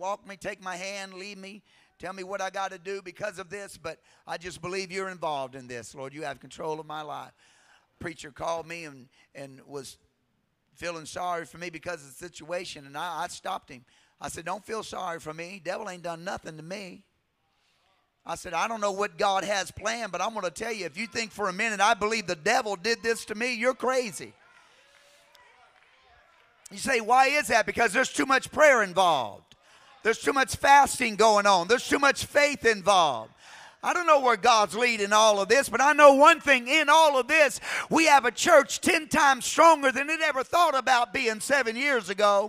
walk me, take my hand, lead me, tell me what I got to do because of this, but I just believe you're involved in this, Lord. You have control of my life. Preacher called me and was feeling sorry for me because of the situation, and I stopped him. I said, don't feel sorry for me. Devil ain't done nothing to me. I said, I don't know what God has planned, but I'm going to tell you, if you think for a minute I believe the devil did this to me, you're crazy. You say, why is that? Because there's too much prayer involved. There's too much fasting going on. There's too much faith involved. I don't know where God's leading all of this, but I know one thing in all of this. We have a church 10 times stronger than it ever thought about being 7 years ago.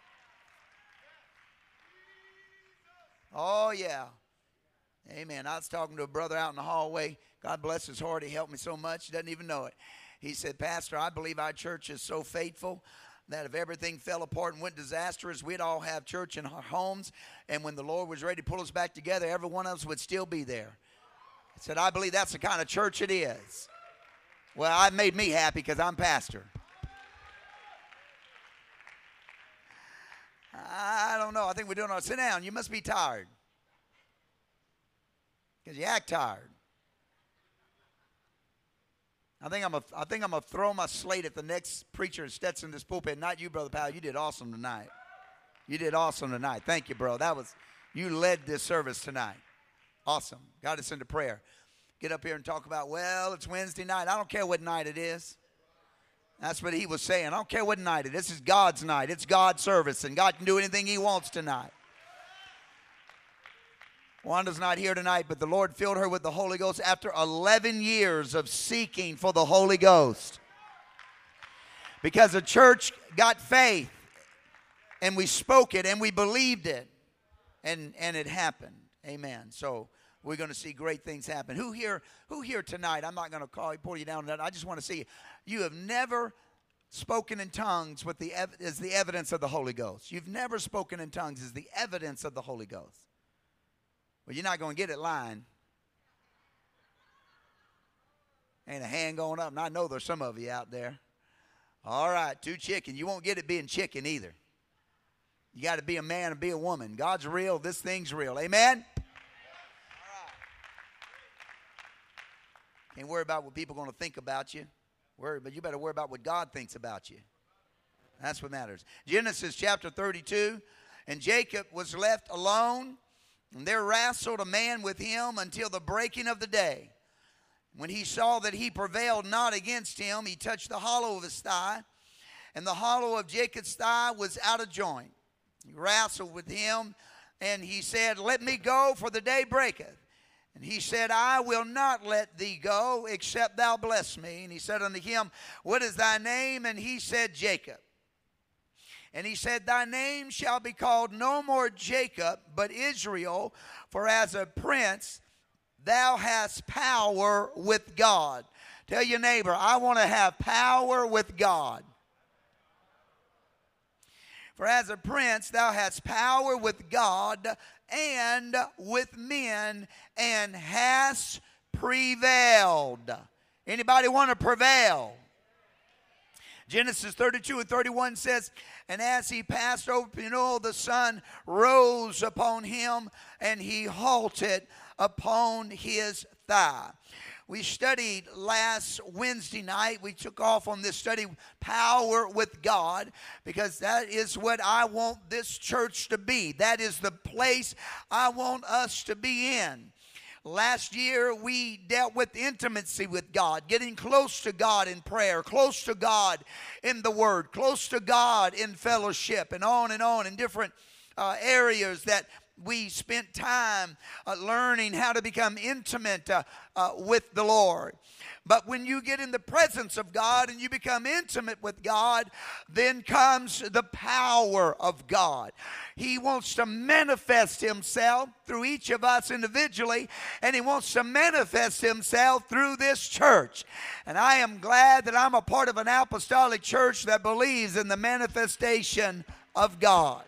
Oh, yeah. Amen. I was talking to a brother out in the hallway. God bless his heart. He helped me so much. He doesn't even know it. He said, Pastor, I believe our church is so faithful that if everything fell apart and went disastrous, we'd all have church in our homes. And when the Lord was ready to pull us back together, every one of us would still be there. I said, I believe that's the kind of church it is. Well, it made me happy because I'm pastor. I don't know. I think we're doing our sit down. You must be tired. Because you act tired. I think I'm gonna throw my slate at the next preacher that steps in this pulpit. Not you, Brother Powell. You did awesome tonight. You did awesome tonight. Thank you, bro. You led this service tonight. Awesome. Got us into prayer. Get up here and talk about, well, it's Wednesday night. I don't care what night it is. That's what he was saying. I don't care what night it is. This is God's night. It's God's service, and God can do anything he wants tonight. Wanda's not here tonight, but the Lord filled her with the Holy Ghost after 11 years of seeking for the Holy Ghost. Because the church got faith, and we spoke it, and we believed it, and it happened. Amen. So we're going to see great things happen. Who here tonight, I'm not going to pull you down. I just want to see you have never spoken in tongues as the evidence of the Holy Ghost. You've never spoken in tongues as the evidence of the Holy Ghost. Well, you're not going to get it lying. Ain't a hand going up, and I know there's some of you out there. All right, too chicken. You won't get it being chicken either. You got to be a man and be a woman. God's real. This thing's real. Amen? All right. Can't worry about what people are going to think about you. But you better worry about what God thinks about you. That's what matters. Genesis chapter 32. And Jacob was left alone, and there wrestled a man with him until the breaking of the day. When he saw that he prevailed not against him, he touched the hollow of his thigh, and the hollow of Jacob's thigh was out of joint. He wrestled with him, and he said, Let me go, for the day breaketh. And he said, I will not let thee go, except thou bless me. And he said unto him, What is thy name? And he said, Jacob. And he said, Thy name shall be called no more Jacob, but Israel, for as a prince thou hast power with God. Tell your neighbor, I want to have power with God. For as a prince thou hast power with God and with men, and hast prevailed. Anybody want to prevail? Genesis 32 and 31 says, And as he passed over Peniel, the sun rose upon him, and he halted upon his thigh. We studied last Wednesday night. We took off on this study, Power with God, because that is what I want this church to be. That is the place I want us to be in. Last year, we dealt with intimacy with God, getting close to God in prayer, close to God in the Word, close to God in fellowship, and on in different areas that we spent time learning how to become intimate with the Lord. But when you get in the presence of God and you become intimate with God, then comes the power of God. He wants to manifest himself through each of us individually, and he wants to manifest himself through this church. And I am glad that I'm a part of an apostolic church that believes in the manifestation of God.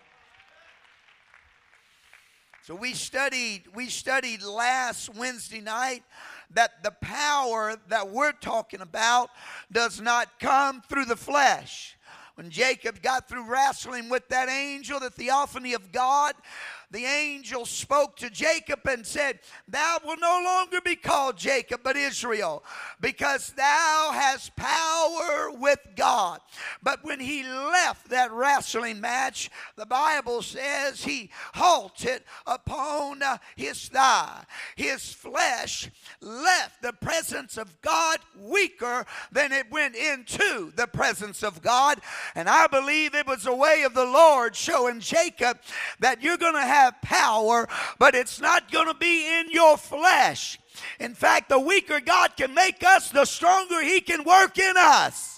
So we studied last Wednesday night that the power that we're talking about does not come through the flesh, When Jacob got through wrestling with that angel, the theophany of God, the angel spoke to Jacob and said, thou will no longer be called Jacob, but Israel, because thou hast power with God. But when he left that wrestling match, the Bible says he halted upon his thigh. His flesh left the presence of God weaker than it went into the presence of God. And I believe it was a way of the Lord showing Jacob that you're going to have power, but it's not going to be in your flesh. In fact, the weaker God can make us, the stronger he can work in us.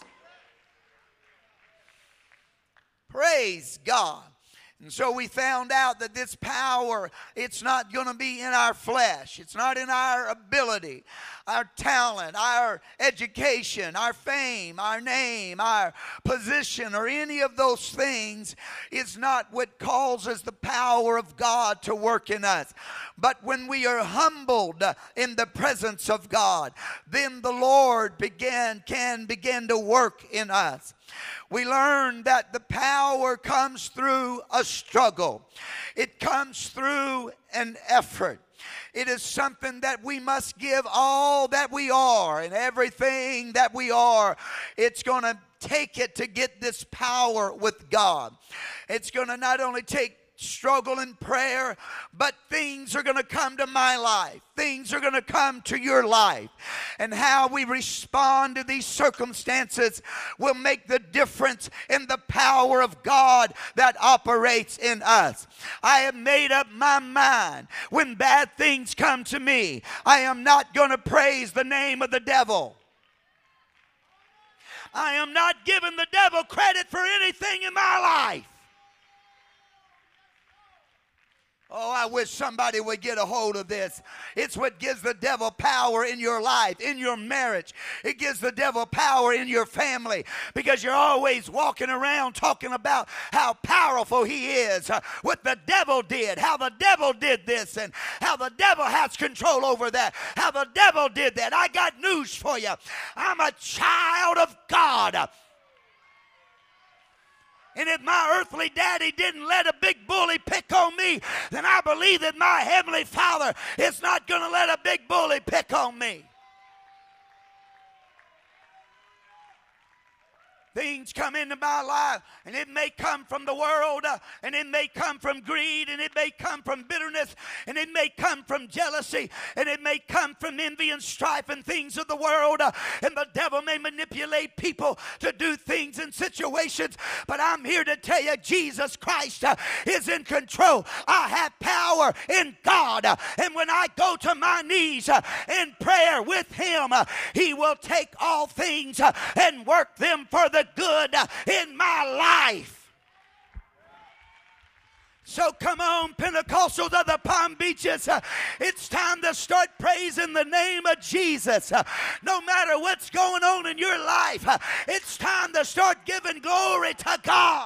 Praise God. And so we found out that this power, it's not going to be in our flesh. It's not in our ability, our talent, our education, our fame, our name, our position, or any of those things is not what causes the power of God to work in us. But when we are humbled in the presence of God, then the Lord can begin to work in us. We learn that the power comes through a struggle. It comes through an effort. It is something that we must give all that we are and everything that we are. It's going to take it to get this power with God. It's going to not only take struggle and prayer, but things are going to come to my life. Things are going to come to your life. And how we respond to these circumstances will make the difference in the power of God that operates in us. I have made up my mind when bad things come to me, I am not going to praise the name of the devil. I am not giving the devil credit for anything in my life. Oh, I wish somebody would get a hold of this. It's what gives the devil power in your life, in your marriage. It gives the devil power in your family, because you're always walking around talking about how powerful he is, what the devil did, how the devil did this, and how the devil has control over that, how the devil did that. I got news for you. I'm a child of God. And if my earthly daddy didn't let a big bully pick on me, then I believe that my heavenly Father is not going to let a big bully pick on me. Things come into my life, and it may come from the world, and it may come from greed, and it may come from bitterness, and it may come from jealousy, and it may come from envy and strife and things of the world, and the devil may manipulate people to do things in situations. But I'm here to tell you, Jesus Christ is in control. I have power in God, and when I go to my knees in prayer with him, he will take all things and work them for the good in my life. So come on, Pentecostals of the Palm Beaches, it's time to start praising the name of Jesus. No matter what's going on in your life, it's time to start giving glory to God.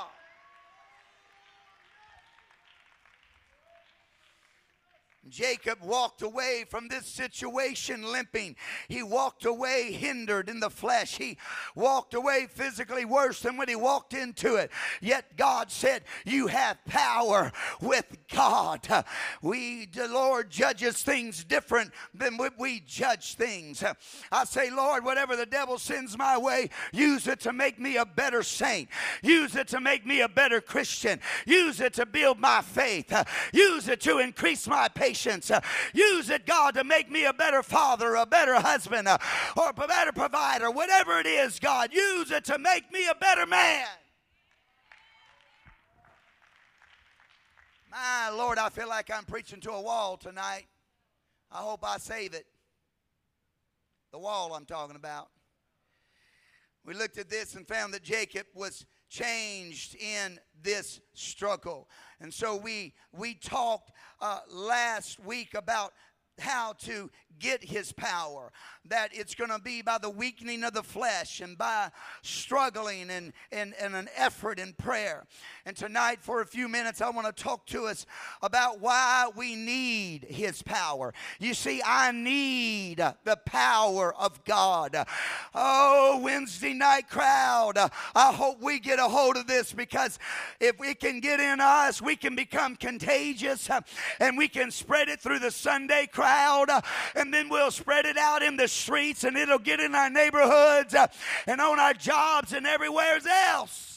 Jacob walked away from this situation limping. He walked away hindered in the flesh. He walked away physically worse than when he walked into it. Yet God said, you have power with God. The Lord judges things different than we judge things. I say, Lord, whatever the devil sends my way, use it to make me a better saint. Use it to make me a better Christian. Use it to build my faith. Use it to increase my patience. Use it, God, to make me a better father, a better husband, or a better provider. Whatever it is, God, use it to make me a better man. My Lord, I feel like I'm preaching to a wall tonight. I hope I save it. The wall I'm talking about. We looked at this and found that Jacob was changed in this struggle. And so we talked last week about how to get his power, that it's going to be by the weakening of the flesh and by struggling and an effort in prayer. And tonight, for a few minutes, I want to talk to us about why we need his power. You see, I need the power of God. Oh, Wednesday night crowd, I hope we get a hold of this, because if we can get in us, we can become contagious, and we can spread it through the Sunday crowd, and then we'll spread it out in the streets, and it'll get in our neighborhoods and on our jobs and everywhere else.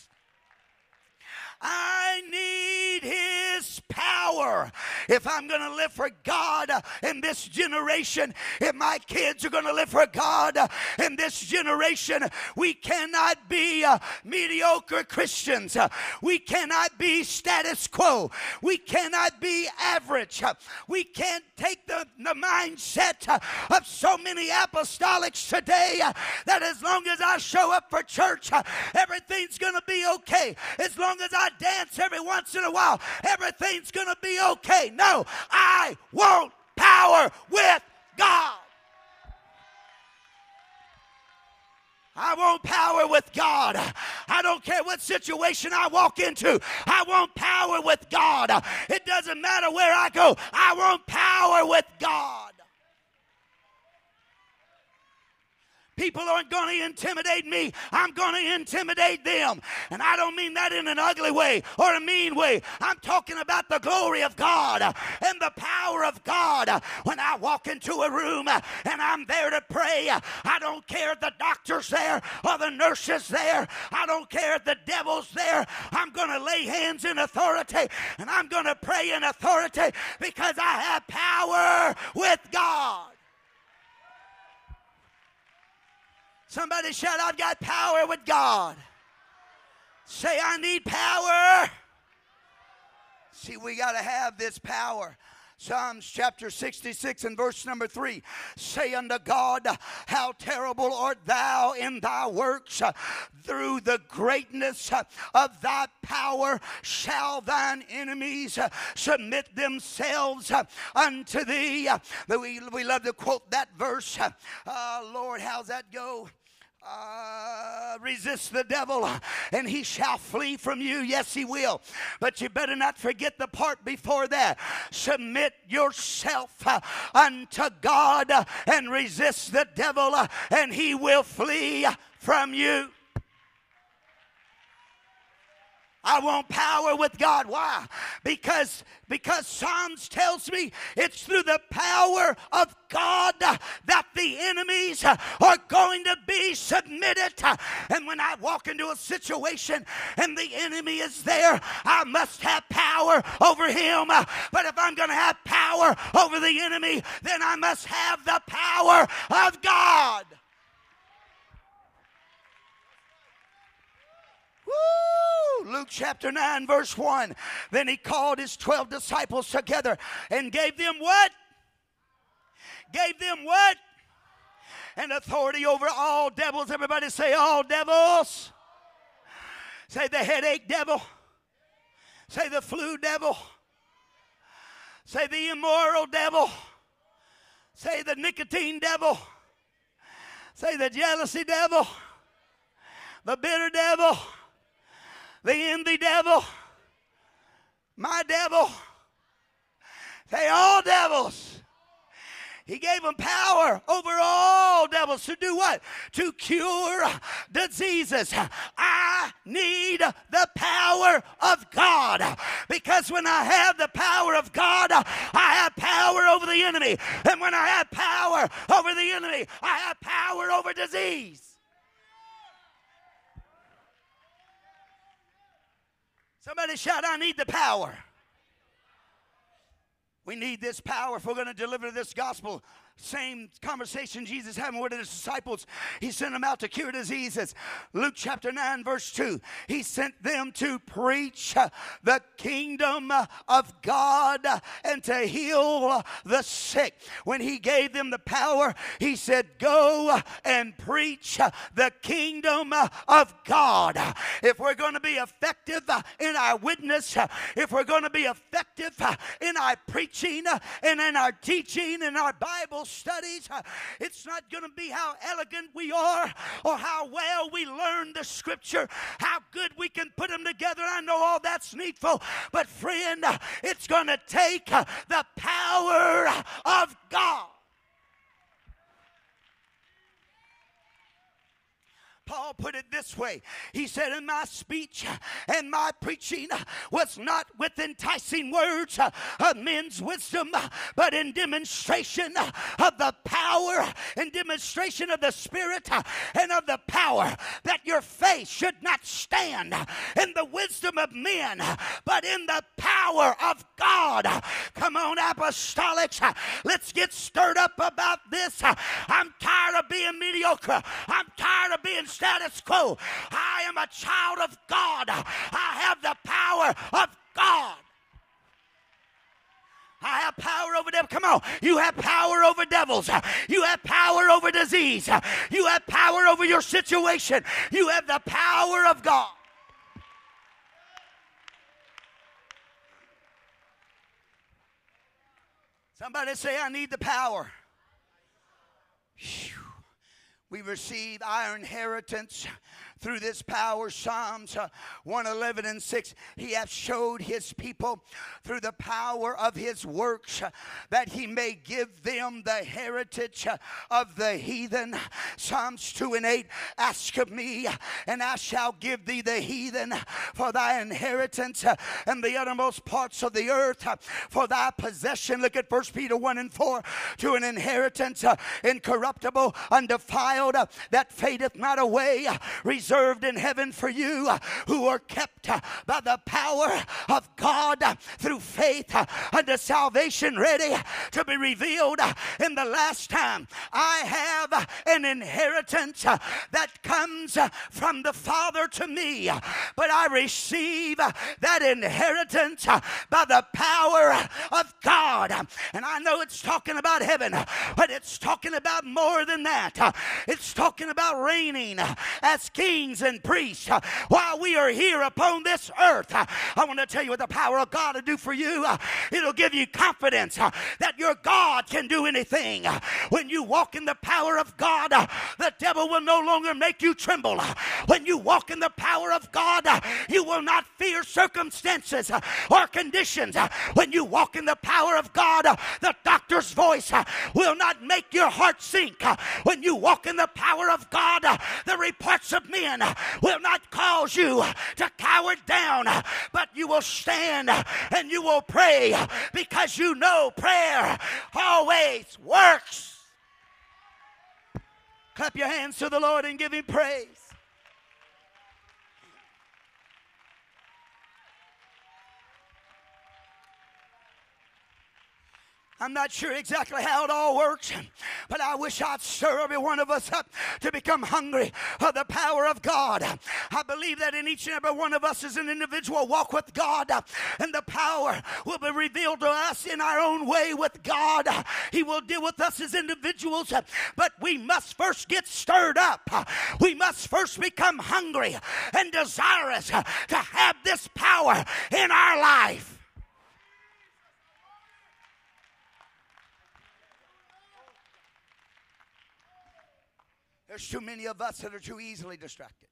I need his power if I'm going to live for God in this generation. If my kids are going to live for God in this generation, we cannot be mediocre Christians. We cannot be status quo. We cannot be average. We can't take the mindset of so many apostolics today that as long as I show up for church, everything's going to be okay. As long as I dance every once in a while, everything's going to be okay. No, I want power with God. I want power with God. I don't care what situation I walk into. I want power with God. It doesn't matter where I go. I want power with God. People aren't going to intimidate me. I'm going to intimidate them. And I don't mean that in an ugly way or a mean way. I'm talking about the glory of God and the power of God. When I walk into a room and I'm there to pray, I don't care if the doctor's there or the nurse's there. I don't care if the devil's there. I'm going to lay hands in authority, and I'm going to pray in authority, because I have power with God. Somebody shout, I've got power with God. Say, I need power. See, we got to have this power. Psalms chapter 66 and verse number 3. Say unto God, how terrible art thou in thy works. Through the greatness of thy power shall thine enemies submit themselves unto thee. We love to quote that verse. Lord, how's that go? Resist the devil and he shall flee from you. Yes, he will. But you better not forget the part before that. Submit yourself unto God and resist the devil, and he will flee from you. I want power with God. Why? Because Psalms tells me it's through the power of God that the enemies are going to be submitted. And when I walk into a situation and the enemy is there, I must have power over him. But if I'm going to have power over the enemy, then I must have the power of God. Woo! Luke chapter 9 verse 1. Then he called his 12 disciples together and gave them what? Gave them what? And authority over all devils. Everybody say all devils. Say the headache devil. Say the flu devil. Say the immoral devil. Say the nicotine devil. Say the jealousy devil. The bitter devil. The envy devil, my devil, say all devils. He gave them power over all devils to do what? To cure diseases. I need the power of God, because when I have the power of God, I have power over the enemy. And when I have power over the enemy, I have power over disease. Somebody shout, I need the power. We need this power if we're going to deliver this gospel Same conversation Jesus having with his disciples. He sent them out to cure diseases. Luke chapter 9 verse 2. He sent them to preach the kingdom of God and to heal the sick. When he gave them the power, he said, go and preach the kingdom of God. If we're going to be effective in our witness, if we're going to be effective in our preaching and in our teaching and our Bible studies, it's not going to be how elegant we are or how well we learn the scripture, how good we can put them together. I know all that's needful, but friend, it's going to take the power of God. Paul put it this way. He said, and my speech and my preaching was not with enticing words of men's wisdom, but in demonstration of the power, in demonstration of the Spirit and of the power, that your faith should not stand in the wisdom of men, but in the power of God. Come on, apostolics, let's get stirred up about this. I'm tired of being mediocre. I'm tired of being status quo. I am a child of God. I have the power of God. I have power over devils. Come on. You have power over devils. You have power over disease. You have power over your situation. You have the power of God. Somebody say, I need the power. Whew. We receive our inheritance through this power. Psalms 111 and 6. He hath showed his people through the power of his works that he may give them the heritage of the heathen. Psalms 2 and 8. Ask of me, and I shall give thee the heathen for thy inheritance, and the uttermost parts of the earth for thy possession. Look at 1 Peter 1 and 4. To an inheritance incorruptible, undefiled, that fadeth not away, reserved in heaven for you, who are kept by the power of God through faith unto salvation, ready to be revealed in the last time. I have an inheritance that comes from the Father to me, but I receive that inheritance by the power of God. And I know it's talking about heaven, but it's talking about more than that. It's talking about reigning as kings and priests while we are here upon this earth. I want to tell you what the power of God will do for you. It'll give you confidence that your God can do anything. When you walk in the power of God, the devil will no longer make you tremble. When you walk in the power of God, you will not fear circumstances or conditions. When you walk in the power of God, the doctor's voice will not make your heart sink. When you walk in the power of God, the reports of men will not cause you to cower down, but you will stand and you will pray, because you know prayer always works. Clap your hands to the Lord and give him praise. I'm not sure exactly how it all works, but I wish I'd stir every one of us up to become hungry for the power of God. I believe that in each and every one of us as an individual walk with God, and the power will be revealed to us in our own way with God. He will deal with us as individuals, but we must first get stirred up. We must first become hungry and desirous to have this power in our life. There's too many of us that are too easily distracted.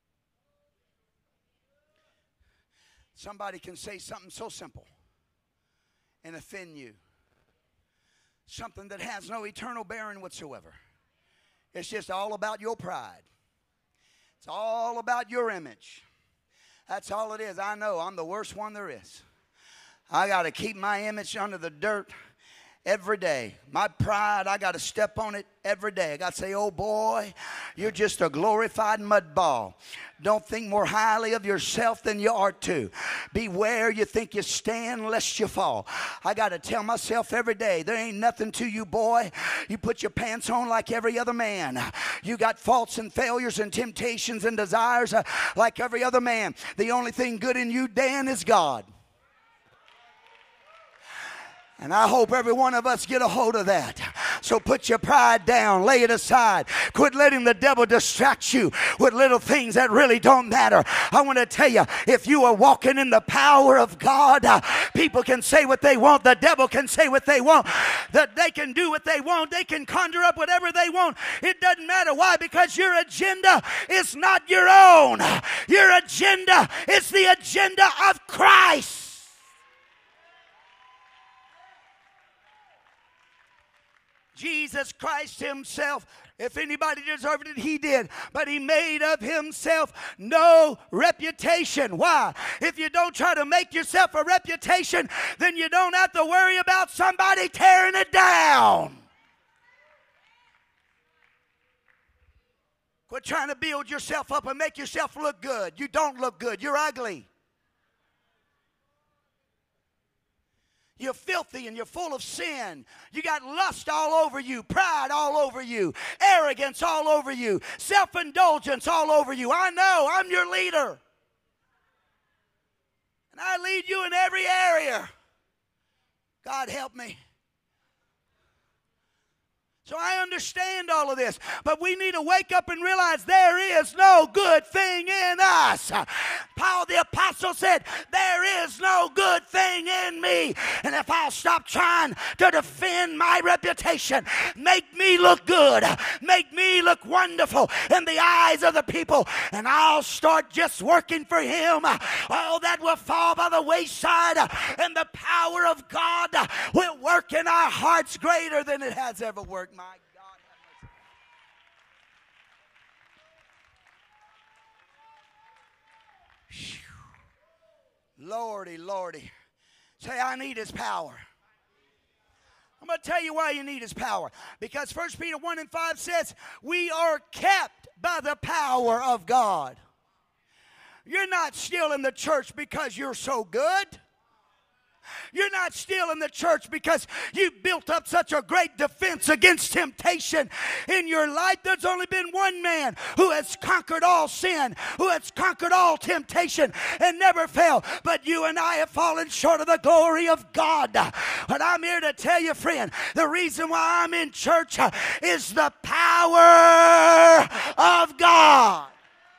Somebody can say something so simple and offend you. Something that has no eternal bearing whatsoever. It's just all about your pride. It's all about your image. That's all it is. I know I'm the worst one there is. I got to keep my image under the dirt every day. My pride, I got to step on it every day. I got to say, oh boy, you're just a glorified mud ball. Don't think more highly of yourself than you ought to. Beware you think you stand lest you fall. I got to tell myself every day, there ain't nothing to you, boy. You put your pants on like every other man. You got faults and failures and temptations and desires like every other man. The only thing good in you, Dan, is God. And I hope every one of us get a hold of that. So put your pride down. Lay it aside. Quit letting the devil distract you with little things that really don't matter. I want to tell you, if you are walking in the power of God, people can say what they want. The devil can say what they want. That they can do what they want. They can conjure up whatever they want. It doesn't matter. Why? Because your agenda is not your own. Your agenda is the agenda of Christ. Jesus Christ himself, if anybody deserved it, he did. But he made of himself no reputation. Why? If you don't try to make yourself a reputation, then you don't have to worry about somebody tearing it down. Quit trying to build yourself up and make yourself look good. You don't look good. You're ugly. You're filthy and you're full of sin. You got lust all over you, pride all over you, arrogance all over you, self-indulgence all over you. I know, I'm your leader. And I lead you in every area. God help me. So I understand all of this, but we need to wake up and realize there is no good thing in us. Paul the apostle said, there is no good thing in me. And if I'll stop trying to defend my reputation, make me look good, make me look wonderful in the eyes of the people, and I'll start just working for him, all that will fall by the wayside, and the power of God will work in our hearts greater than it has ever worked. My God, Lordy, Lordy. Say, I need his power. I'm going to tell you why you need his power. Because 1 Peter 1:5 says, we are kept by the power of God. You're not still in the church because you're so good. You're not still in the church because you built up such a great defense against temptation in your life. There's only been one man who has conquered all sin, who has conquered all temptation and never fell. But you and I have fallen short of the glory of God. But I'm here to tell you, friend, the reason why I'm in church is the power of God.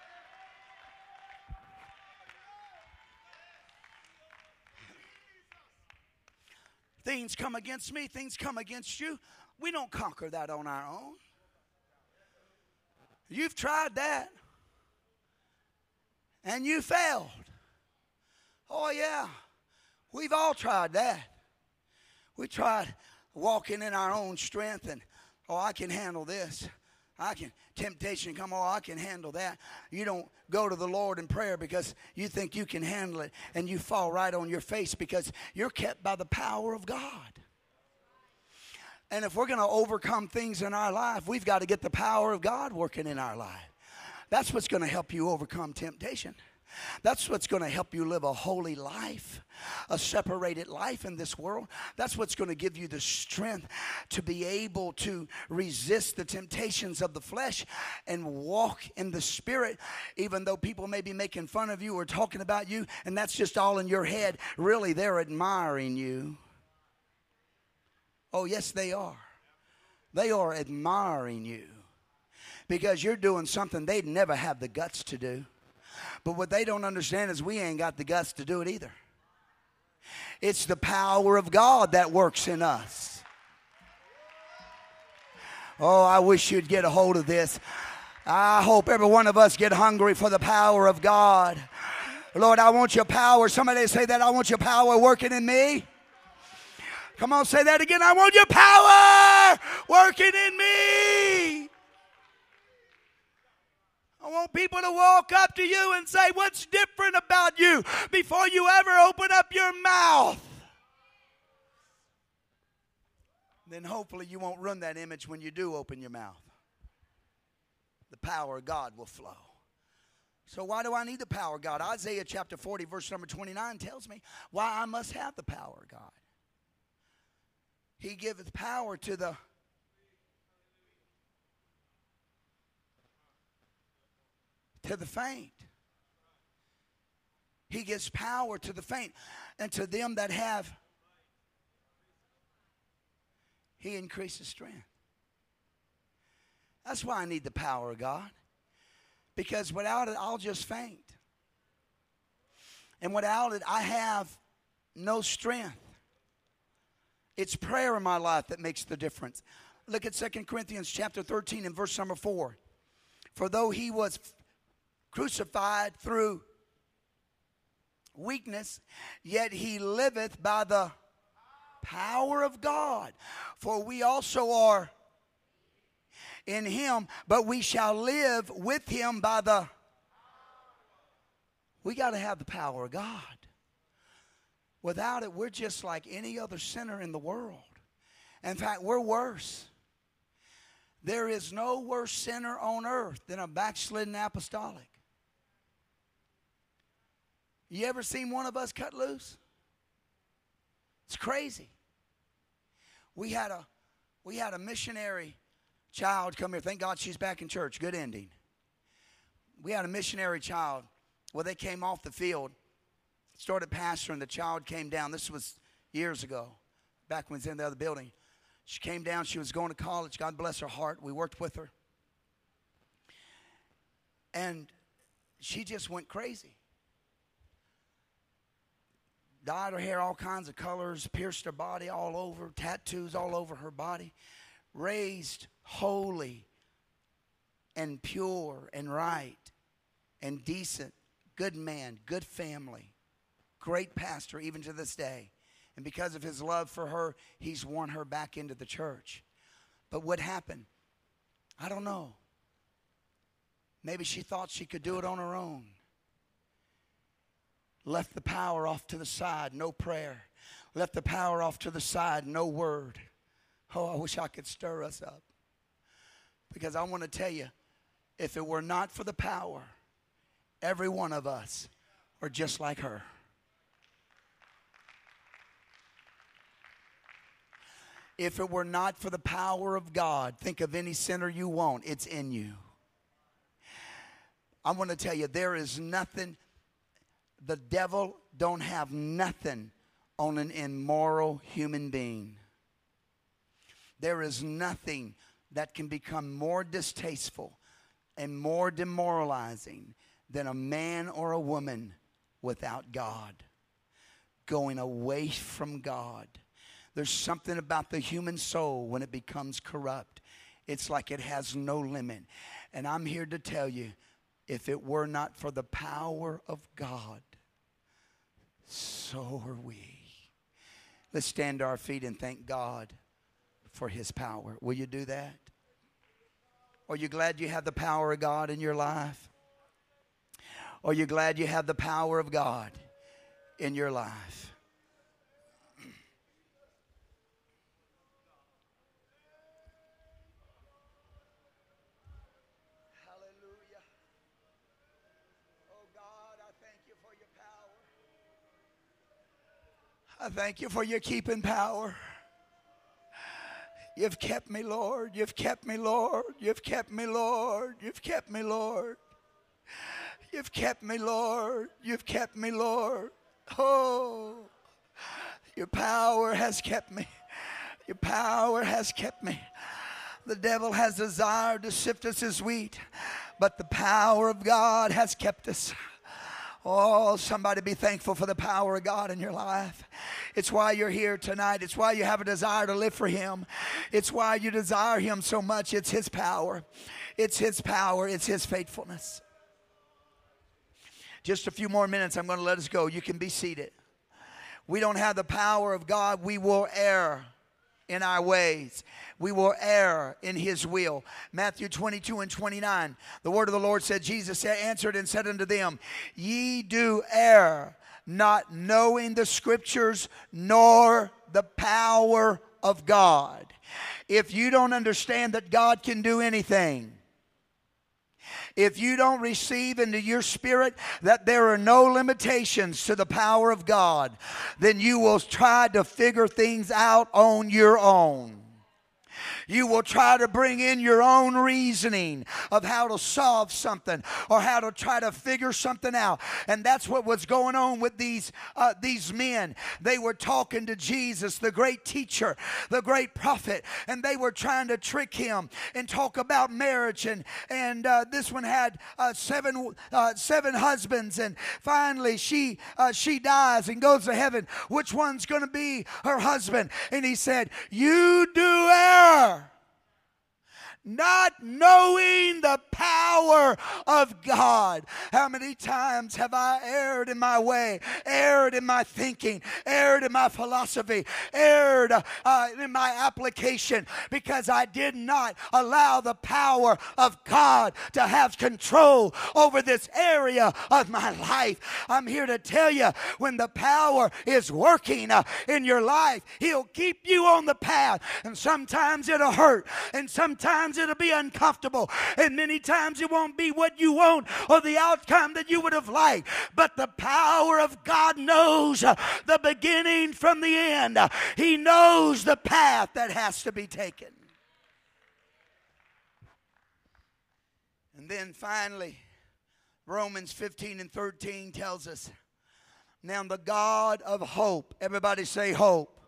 Things come against me, things come against you. We don't conquer that on our own. You've tried that, and you failed. Oh, yeah, we've all tried that. We tried walking in our own strength and, oh, I can handle this. Temptation come, oh, I can handle that. You don't go to the Lord in prayer because you think you can handle it, and you fall right on your face because you're kept by the power of God. And if we're going to overcome things in our life, we've got to get the power of God working in our life. That's what's going to help you overcome temptation. That's what's going to help you live a holy life, a separated life in this world. That's what's going to give you the strength to be able to resist the temptations of the flesh and walk in the Spirit, even though people may be making fun of you or talking about you, and that's just all in your head. Really, they're admiring you. Oh, yes, they are. They are admiring you because you're doing something they'd never have the guts to do. But what they don't understand is we ain't got the guts to do it either. It's the power of God that works in us. Oh, I wish you'd get a hold of this. I hope every one of us get hungry for the power of God. Lord, I want your power. Somebody say that. I want your power working in me. Come on, say that again. I want your power working in me. I want people to walk up to you and say, what's different about you, before you ever open up your mouth. then hopefully you won't ruin that image when you do open your mouth. The power of God will flow. So why do I need the power of God? Isaiah chapter 40, verse number 29 tells me why I must have the power of God. He giveth power to the faint. He gives power to the faint, and to them that have, He increases strength. That's why I need the power of God. Because without it, I'll just faint. And without it, I have no strength. It's prayer in my life that makes the difference. Look at 2 Corinthians chapter 13 and verse number 4. For though he was crucified through weakness, yet he liveth by the power of God. For we also are in him, but we shall live with him by the... We got to have the power of God. Without it, we're just like any other sinner in the world. In fact, we're worse. There is no worse sinner on earth than a backslidden apostolic. You ever seen one of us cut loose? It's crazy. We had a missionary child come here. Thank God she's back in church. Good ending. We had a missionary child. Well, they came off the field, started pastoring. The child came down. This was years ago, back when we was in the other building. She came down. She was going to college. God bless her heart. We worked with her. And she just went crazy. Dyed her hair all kinds of colors, pierced her body all over, tattoos all over her body. Raised holy and pure and right and decent. Good man, good family. Great pastor even to this day. And because of his love for her, he's won her back into the church. But what happened? I don't know. Maybe she thought she could do it on her own. Left the power off to the side, no prayer. Left the power off to the side, no word. Oh, I wish I could stir us up. Because I want to tell you, if it were not for the power, every one of us are just like her. If it were not for the power of God, think of any sinner you want, it's in you. I want to tell you, there is nothing, the devil don't have nothing on an immoral human being. There is nothing that can become more distasteful and more demoralizing than a man or a woman without God, going away from God. There's something about the human soul when it becomes corrupt. It's like it has no limit. And I'm here to tell you, if it were not for the power of God, so are we. Let's stand to our feet and thank God for his power. Will you do that? Are you glad you have the power of God in your life? Are you glad you have the power of God in your life? Hallelujah. Oh God, I thank you for your power. I thank you for your keeping power. You've kept me, Lord. You've kept me, Lord. You've kept me, Lord. You've kept me, Lord. You've kept me, Lord. You've kept me, Lord. Oh, your power has kept me. Your power has kept me. The devil has desired to sift us as wheat, but the power of God has kept us. Oh, somebody be thankful for the power of God in your life. It's why you're here tonight. It's why you have a desire to live for him. It's why you desire him so much. It's his power. It's his power. It's his faithfulness. Just a few more minutes. I'm going to let us go. You can be seated. We don't have the power of God. We will err in our ways. We will err in his will. Matthew 22 and 29. The word of the Lord said, Jesus answered and said unto them, ye do err, not knowing the scriptures nor the power of God. If you don't understand that God can do anything, if you don't receive into your spirit that there are no limitations to the power of God, then you will try to figure things out on your own. You will try to bring in your own reasoning of how to solve something or how to try to figure something out. And that's what was going on with these men. They were talking to Jesus, the great teacher, the great prophet, and they were trying to trick him and talk about marriage. And this one had seven husbands, and finally she dies and goes to heaven. Which one's going to be her husband? And he said, "You do err, not knowing the power of God." How many times have I erred in my way, erred in my thinking, erred in my philosophy, erred in my application, because I did not allow the power of God to have control over this area of my life. I'm here to tell you, when the power is working in your life, He'll keep you on the path. And sometimes it'll hurt, and sometimes it'll be uncomfortable, and many times it won't be what you want or the outcome that you would have liked. But the power of God knows the beginning from the end. He knows the path that has to be taken. And then finally, Romans 15:13 tells us, now the God of hope, everybody say hope.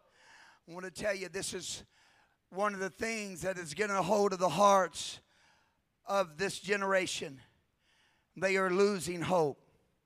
I want to tell you, this is one of the things that is getting a hold of the hearts of this generation. They are losing hope.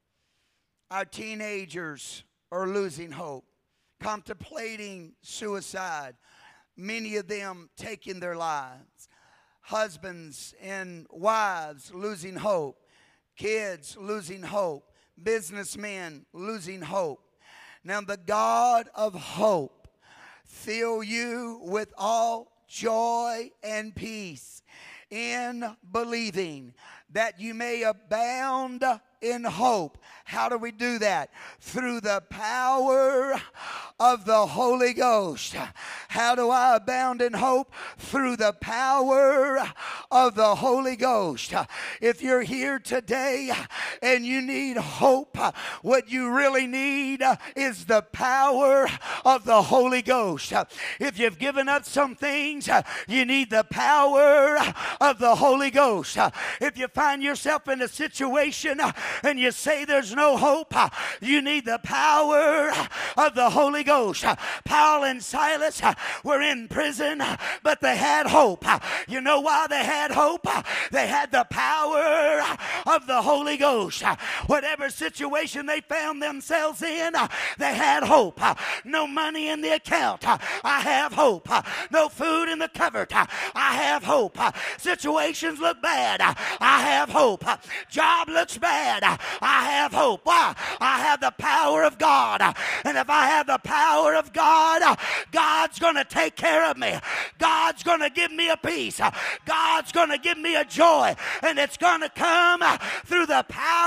Our teenagers are losing hope, contemplating suicide, many of them taking their lives. Husbands and wives losing hope, kids losing hope, businessmen losing hope. Now the God of hope fill you with all joy and peace in believing, that you may abound in hope. How do we do that? Through the power of the Holy Ghost. How do I abound in hope? Through the power of the Holy Ghost. If you're here today and you need hope, what you really need is the power of the Holy Ghost. If you've given up some things, you need the power of the Holy Ghost. If you find yourself in a situation and you say there's no hope, you need the power of the Holy Ghost. Paul and Silas were in prison, but they had hope. You know why they had hope? They had the power of the Holy Ghost. Whatever situation they found themselves in, they had hope. No money in the account, I have hope. No food in the cupboard, I have hope. Situations look bad, I have hope. Job looks bad, I have hope. Why? I have the power of God. And if I have the power of God, God's going to take care of me. God's going to give me a peace. God's going to give me a joy. And it's going to come through the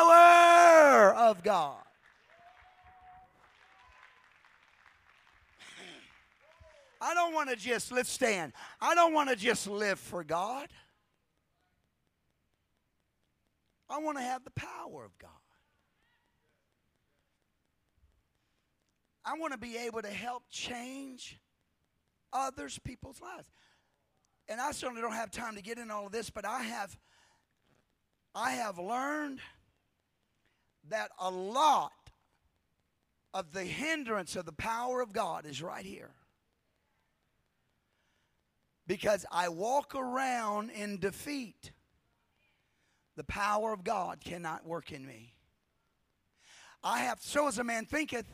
power of God. I don't want to just, let's stand. I don't want to just live for God. I want to have the power of God. I want to be able to help change others, people's lives. And I certainly don't have time to get into all of this, but I have learned that a lot of the hindrance of the power of God is right here. Because I walk around in defeat. The power of God cannot work in me. So as a man thinketh.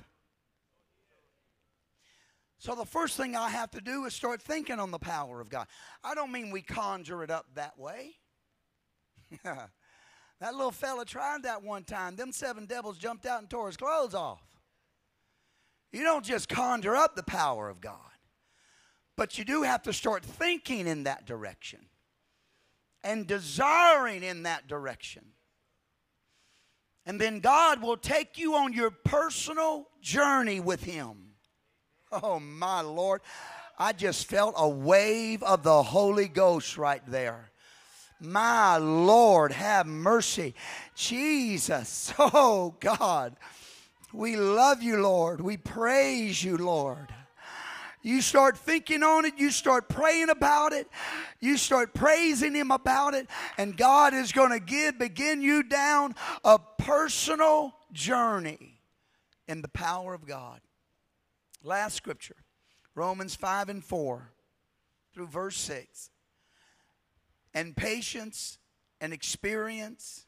So the first thing I have to do is start thinking on the power of God. I don't mean we conjure it up that way. That little fella tried that one time. Them 7 devils jumped out and tore his clothes off. You don't just conjure up the power of God. But you do have to start thinking in that direction. And desiring in that direction. And then God will take you on your personal journey with Him. Oh, my Lord. I just felt a wave of the Holy Ghost right there. My Lord, have mercy. Jesus, oh God, we love you, Lord. We praise you, Lord. You start thinking on it. You start praying about it. You start praising Him about it. And God is going to begin you down a personal journey in the power of God. Last scripture, Romans 5:4 through verse 6. And patience and experience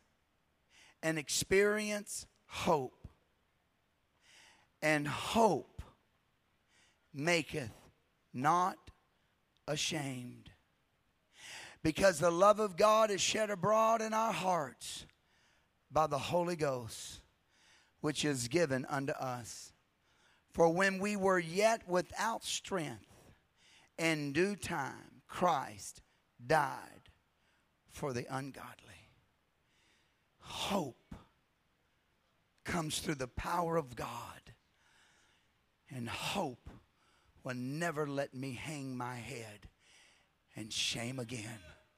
hope. And hope maketh not ashamed. Because the love of God is shed abroad in our hearts by the Holy Ghost, which is given unto us. For when we were yet without strength, in due time Christ died for the ungodly. Hope comes through the power of God. And hope will never let me hang my head in shame again.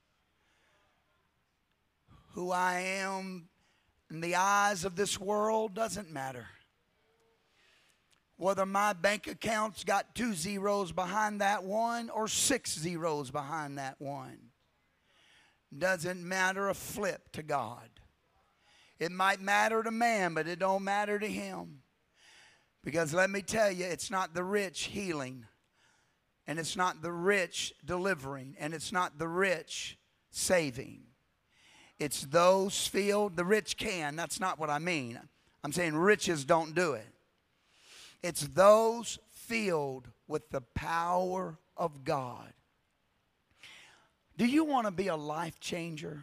Who I am in the eyes of this world doesn't matter. Whether my bank account's got 2 zeros behind that one or 6 zeros behind that one doesn't matter a flip to God. It might matter to man, but it don't matter to Him. Because let me tell you, it's not the rich healing, and it's not the rich delivering, and it's not the rich saving. It's those filled. The rich can. That's not what I mean. I'm saying riches don't do it. It's those filled with the power of God. Do you want to be a life changer?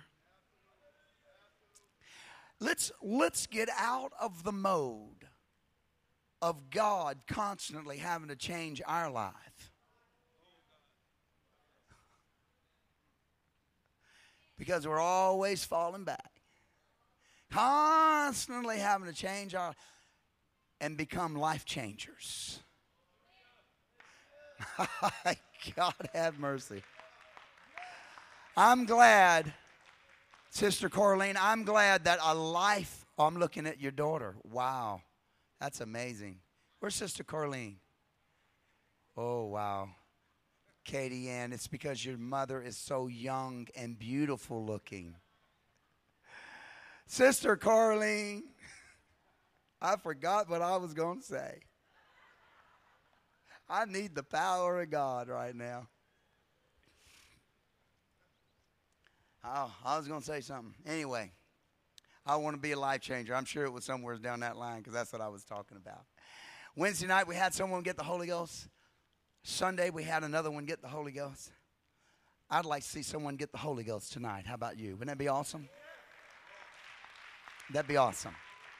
Let's get out of the mode of God constantly having to change our life. Because we're always falling back. Constantly having to change our and become life changers. God have mercy. I'm glad, Sister Corleen, I'm glad that a life, oh, I'm looking at your daughter. Wow, that's amazing. Where's Sister Corleen? Oh, wow. Katie Ann, it's because your mother is so young and beautiful looking. Sister Corleen, I forgot what I was going to say. I need the power of God right now. Oh, I was going to say something. Anyway, I want to be a life changer. I'm sure it was somewhere down that line because that's what I was talking about. Wednesday night, we had someone get the Holy Ghost. Sunday, we had another one get the Holy Ghost. I'd like to see someone get the Holy Ghost tonight. How about you? Wouldn't that be awesome? That'd be awesome.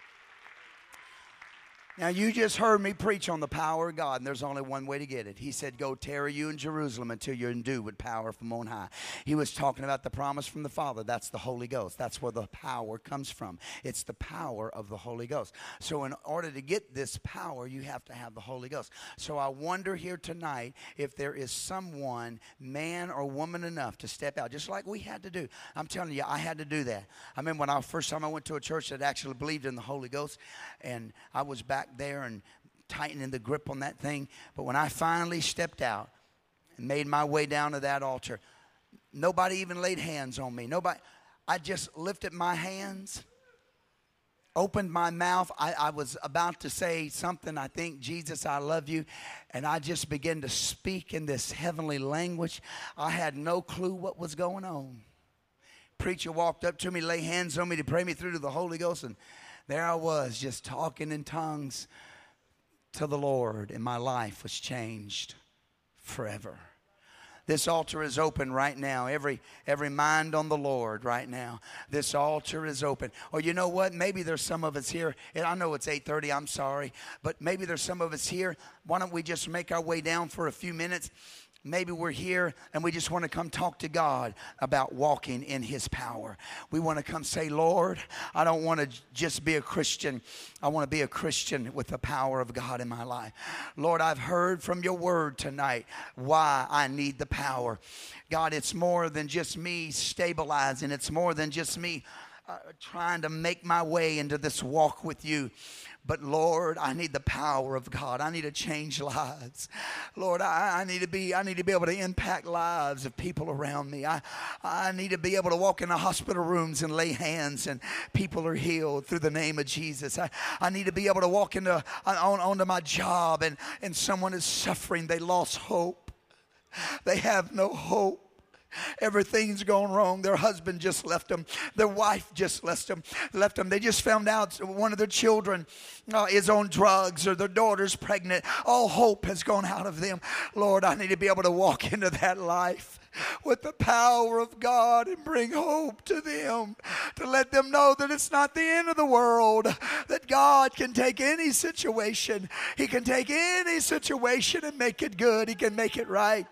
Now, you just heard me preach on the power of God, and there's only one way to get it. He said, go tarry you in Jerusalem until you're endued with power from on high. He was talking about the promise from the Father. That's the Holy Ghost. That's where the power comes from. It's the power of the Holy Ghost. So in order to get this power, you have to have the Holy Ghost. So I wonder here tonight if there is someone, man or woman enough, to step out, just like we had to do. I'm telling you, I had to do that. I remember when first time I went to a church that actually believed in the Holy Ghost, and I was back there and tightening the grip on that thing. But when I finally stepped out and made my way down to that altar, nobody even laid hands on me. Nobody. I just lifted my hands, opened my mouth. I was about to say something. I think, Jesus, I love you. And I just began to speak in this heavenly language. I had no clue what was going on. Preacher walked up to me, laid hands on me to pray me through to the Holy Ghost, and there I was, just talking in tongues to the Lord, and my life was changed forever. This altar is open right now. Every mind on the Lord right now. This altar is open. Or you know what? Maybe there's some of us here, and I know it's 8:30, I'm sorry, but maybe there's some of us here. Why don't we just make our way down for a few minutes? Maybe we're here and we just want to come talk to God about walking in His power. We want to come say, Lord, I don't want to just be a Christian. I want to be a Christian with the power of God in my life. Lord, I've heard from your word tonight why I need the power. God, it's more than just me stabilizing. It's more than just me trying to make my way into this walk with you. But Lord, I need the power of God. I need to change lives. Lord, I need to be able to impact lives of people around me. I need to be able to walk into hospital rooms and lay hands and people are healed through the name of Jesus. I need to be able to walk onto my job and someone is suffering. They lost hope. They have no hope. Everything's gone wrong. Their husband just left them. Their wife just left them. They just found out one of their children is on drugs or their daughter's pregnant. All hope has gone out of them. Lord, I need to be able to walk into that life with the power of God and bring hope to them, to let them know that it's not the end of the world, that God can take any situation. He can take any situation and make it good. He can make it right.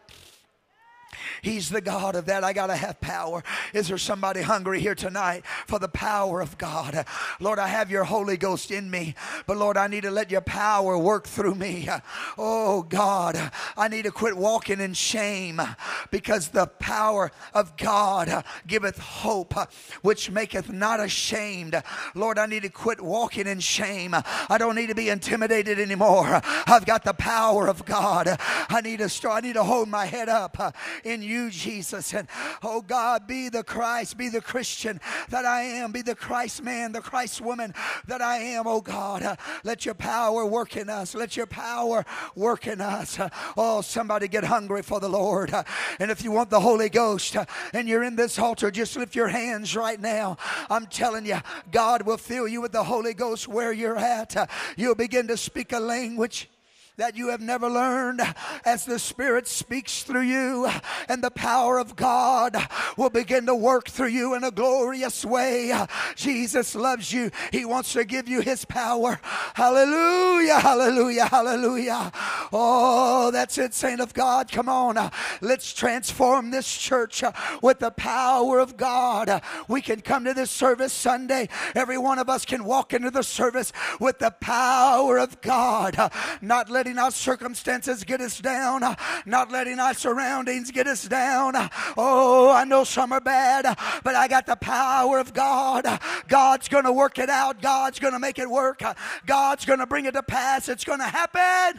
He's the God of that. I got to have power. Is there somebody hungry here tonight for the power of God? Lord, I have your Holy Ghost in me, but Lord, I need to let your power work through me. Oh God, I need to quit walking in shame, because the power of God giveth hope, which maketh not ashamed. Lord, I need to quit walking in shame. I don't need to be intimidated anymore. I've got the power of God. I need to hold my head up in you, Jesus. And oh God, be the Christ, be the Christian that I am, be the Christ man, the Christ woman that I am. Oh God, let your power work in us. Let your power work in us. Oh, somebody get hungry for the Lord. And if you want the Holy Ghost and you're in this altar, just lift your hands right now. I'm telling you, God will fill you with the Holy Ghost where you're at. You'll begin to speak a language that you have never learned as the Spirit speaks through you, and the power of God will begin to work through you in a glorious way. Jesus loves you. He wants to give you His power. Hallelujah, hallelujah, hallelujah. Oh, that's it, saint of God. Come on. Let's transform this church with the power of God. We can come to this service Sunday. Every one of us can walk into the service with the power of God. Not letting our circumstances get us down, not letting our surroundings get us down. Oh, I know some are bad, but I got the power of God. God's going to work it out. God's going to make it work. God's going to bring it to pass. It's going to happen.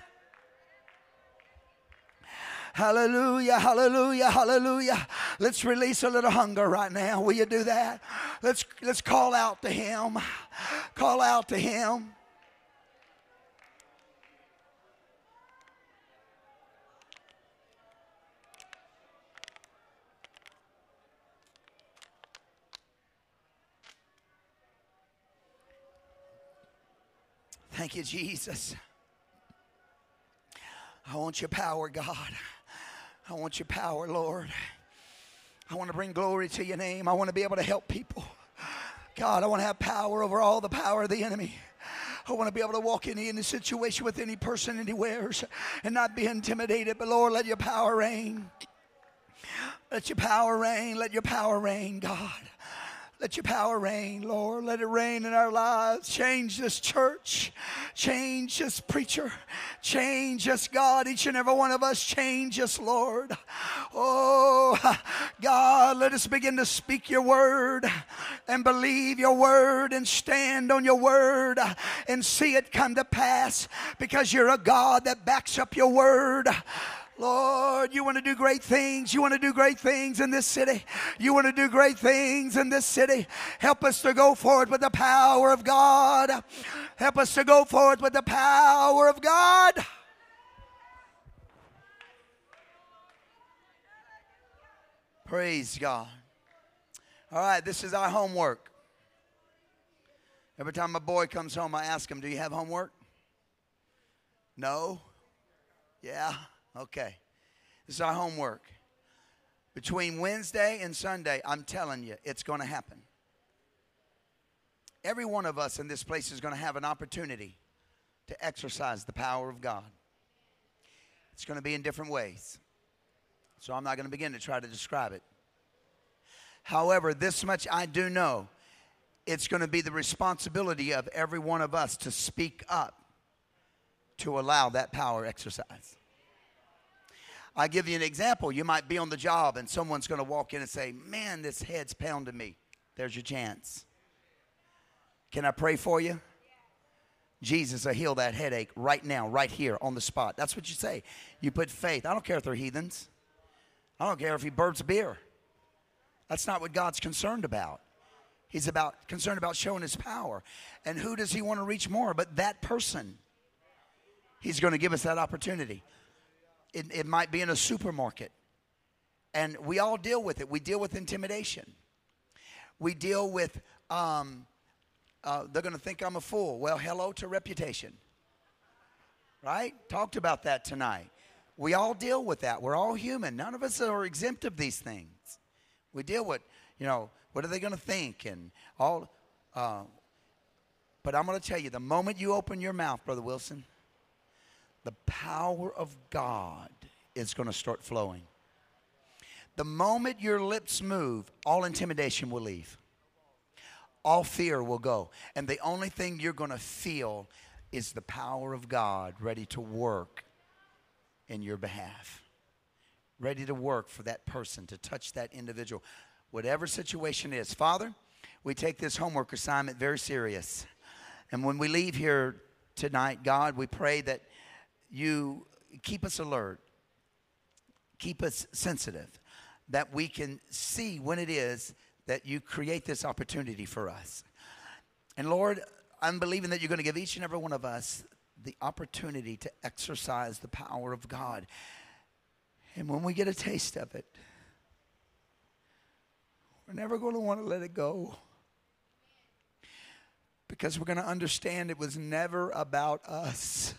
Hallelujah, hallelujah, hallelujah. Let's release a little hunger right now. Will you do that? Let's call out to Him. Call out to Him. Thank you, Jesus. I want your power, God. I want your power, Lord. I want to bring glory to your name. I want to be able to help people. God, I want to have power over all the power of the enemy. I want to be able to walk in any situation with any person anywhere and not be intimidated. But Lord, let your power reign. Let your power reign. Let your power reign, God. Let your power reign, Lord. Let it reign in our lives. Change this church. Change this preacher. Change us, God. Each and every one of us. Change us, Lord. Oh, God, let us begin to speak your word and believe your word and stand on your word and see it come to pass, because you're a God that backs up your word. Lord, you want to do great things. You want to do great things in this city. You want to do great things in this city. Help us to go forward with the power of God. Help us to go forward with the power of God. Praise God. All right, this is our homework. Every time a boy comes home, I ask him, do you have homework? No? Yeah? Okay. This is our homework. Between Wednesday and Sunday, I'm telling you, it's going to happen. Every one of us in this place is going to have an opportunity to exercise the power of God. It's going to be in different ways. So I'm not going to begin to try to describe it. However, this much I do know. It's going to be the responsibility of every one of us to speak up to allow that power exercise. I'll give you an example. You might be on the job and someone's going to walk in and say, man, this head's pounding me. There's your chance. Can I pray for you? Jesus will heal that headache right now, right here on the spot. That's what you say. You put faith. I don't care if they're heathens. I don't care if he burps beer. That's not what God's concerned about. He's concerned about showing his power. And who does he want to reach more but that person? He's going to give us that opportunity. It might be in a supermarket. And we all deal with it. We deal with intimidation. We deal with, they're going to think I'm a fool. Well, hello to reputation. Right? Talked about that tonight. We all deal with that. We're all human. None of us are exempt of these things. We deal with, what are they going to think and all. But I'm going to tell you, the moment you open your mouth, Brother Wilson, the power of God is going to start flowing. The moment your lips move, all intimidation will leave. All fear will go. And the only thing you're going to feel is the power of God ready to work in your behalf. Ready to work for that person, to touch that individual. Whatever situation is. Father, we take this homework assignment very serious. And when we leave here tonight, God, we pray that you keep us alert. Keep us sensitive. That we can see when it is that you create this opportunity for us. And Lord, I'm believing that you're going to give each and every one of us the opportunity to exercise the power of God. And when we get a taste of it, we're never going to want to let it go. Because we're going to understand it was never about us.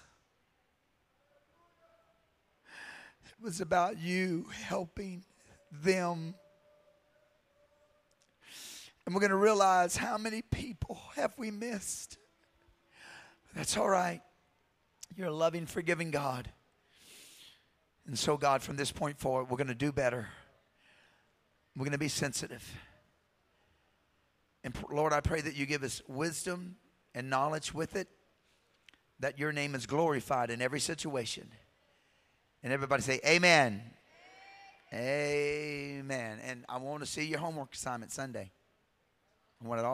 It was about you helping them. And we're going to realize how many people have we missed. That's all right. You're a loving, forgiving God. And so, God, from this point forward, we're going to do better. We're going to be sensitive. And Lord, I pray that you give us wisdom and knowledge with it, that your name is glorified in every situation. And everybody say, amen. Amen. And I want to see your homework assignment Sunday. I want it all.